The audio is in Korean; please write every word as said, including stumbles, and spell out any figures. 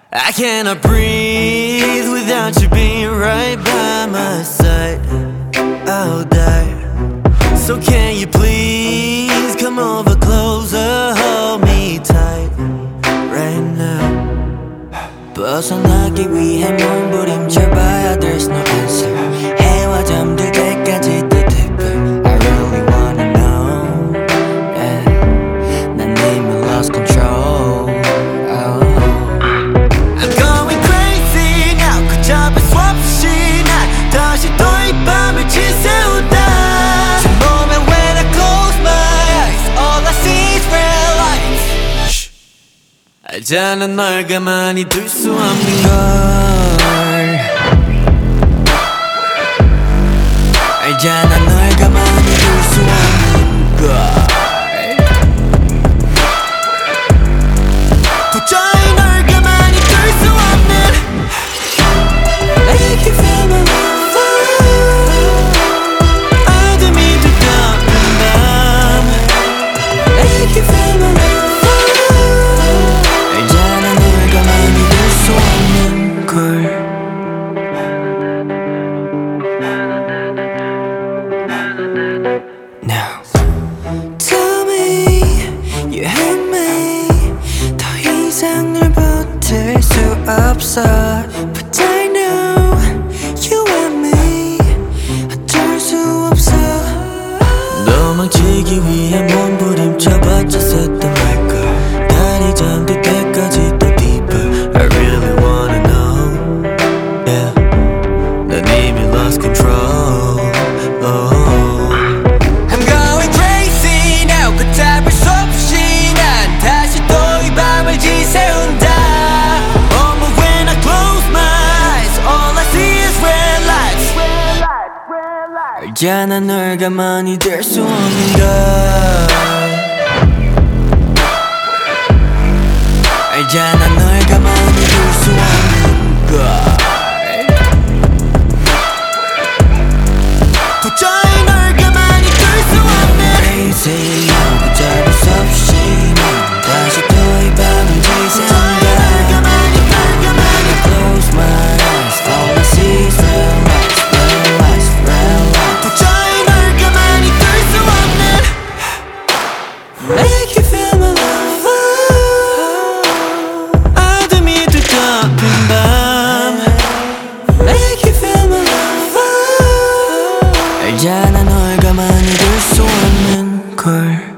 I cannot breathe without you being right by my side. I'll die. So can you please come over closer, hold me tight right now. 벗어나기 위해 몸부림쳐봐야 there's no answer. 해와 잠들 때까지 더 deeper. I really wanna know. Yeah. 난 이미 lost control. Oh. I'm going crazy now. 걷잡을 수 없이 난 다시 또 이 밤을 지새우다. 제 몸에 when I close my eyes, all I see is red lights. 알잖아 널 가만히 둘 수 없는 걸. 알잖아 널 가만히 둘 수 없는 걸. 도저히 널 가만히 둘 수 없는. Make you feel my love. 어둠이 두꺼운 밤. Make you feel my love. 알잖아 널 가만히 둘 수 없는 걸. Now tell me you hate me. 더 이상 널 버틸 수 없어. But I know you want me. 어쩔 수 없어. 도망치기 위해 몸부림쳐봤자 샜단 말걸. 달이 잠들 때까지 또 deeper. I really wanna know. Yeah. 난 이미 lost control. Oh. I'm going crazy now. 걷잡을 수 없이 난 다시 또 이 밤을 지새운다. Oh, but when I close my eyes, all I see is red lights. 알잖아 널 가만히 둘 수 없는 걸. 알잖아 널 가만히 둘 수 없는 걸. 도저히 널 가만히 둘 수 없는. Crazy now. 걷잡을 수 없이 난 다시 또 이 밤을 지새운다. Close my eyes, all I see is red lights, red lights, red lights. 도저히 널 가만히 둘 수 없는. Make you feel my love. 어둠이 두꺼운 밤. Make you feel my love. 알잖아 널 가만히 둘 수 없는 걸.